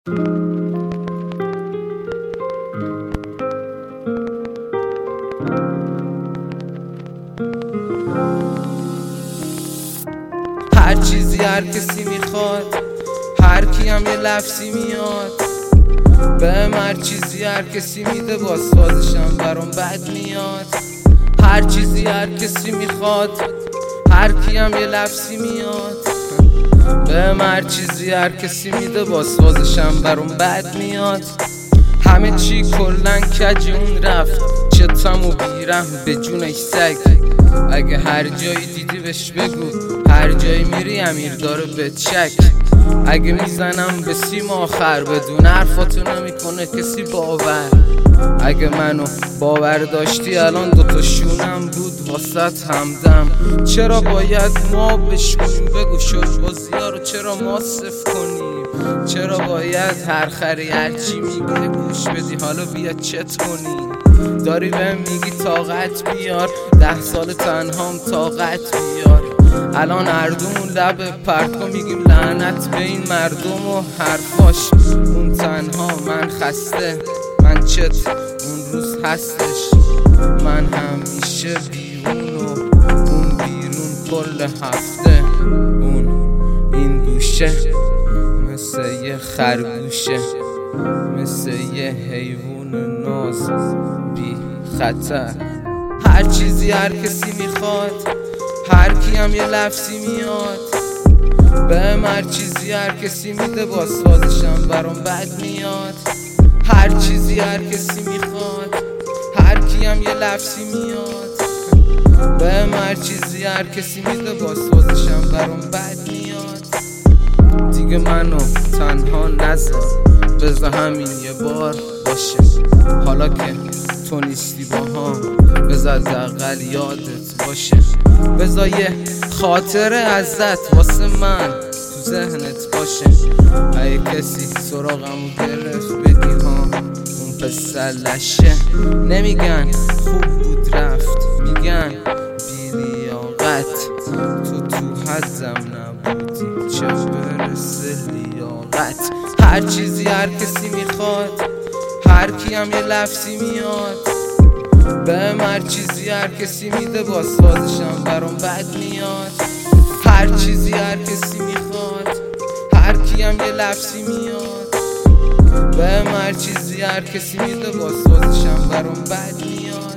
هر چیزی هر کسی میخواد، هر کی هم یه لفظی میاد بهم. هر چیزی هر کسی میده باز بازشم برام بد میاد. هر چیزی هر کسی میخواد، هر کی هم یه لفظی میاد بهم. هر چیزی هر کسی میده باز بازشم برام بد میاد. همه چی کلن کجون رفت، چتم و بیرم به جونش سگ. اگه هر جایی دیدی بهش بگو، هر جایی میری امیر داره بهت شک. اگه میزنم به سیم آخر بدون حرفاتو نمیکنه کسی باور. اگه منو باور داشتی الان دوتا شونم بود واسط همدم. چرا باید ما بشکنیم؟ بگو شد بازی‌ها رو چرا ما صفر کنیم؟ چرا باید هر خری هرچی میگه گوش بدی؟ حالا بیا چت کنیم. داری بهم میگی طاقت بیار، 10 سال تنهام طاقت بیار. الان هر دومون لب پرت کن میگیم لعنت به این مردم و حرفاش. اون تنها من خسته، من چت اون روز هستش. من همیشه بیرون و اون بیرون کل هفته. اون این گوشه مثل یه خرگوشه، مثل یه حیوان ناز بی خطر. هر چیزی هر کسی میخواد، هر کی هم یه لفظی میاد بهم. هر چیزی هر کسی میده باز بازشم برام بد میاد. هر چیزی هر کسی میخواد، هر کی هم یه لفظی میاد بهم. هر چیزی هر کسی میده باز بازشم برام بد میاد. دیگه منو تنها نذار، بذار همین یه بار باشه. حالا که تو نیستی با هم، بذار حداقل یادت باشه. بذار یه خاطره ازت واسه من تو ذهنت باشه. اگه کسی سراغمو گرفت بگی ها اون پسر لشه. نمیگن خوب بود رفت، میگن بی‌لیاقت. تو حدم نبودی چه برسه لیاقت. هر چیزی هر کسی میخواد، هر کی هم یه لفظی میاد بهم. هر چیزی هر کسی میده باز بازشم برام بد میاد. هر چیزی هر کسی میخواد، هر کی هم یه لفظی میاد بهم. هر چیزی هر کسی میده باز بازشم برام بد میاد.